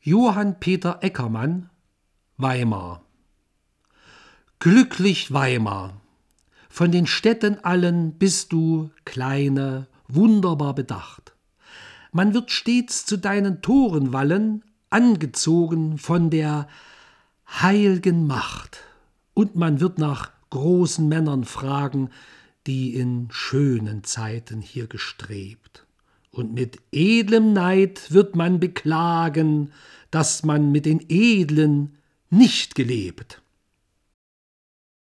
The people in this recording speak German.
Johann Peter Eckermann, Weimar. Glücklich Weimar, von den Städten allen bist du, kleine, wunderbar bedacht. Man wird stets zu deinen Toren wallen, angezogen von der heilgen Macht. Und man wird nach großen Männern fragen, die in schönen Zeiten hier gestrebt. Und mit edlem Neid wird man beklagen, dass man mit den Edlen nicht gelebt.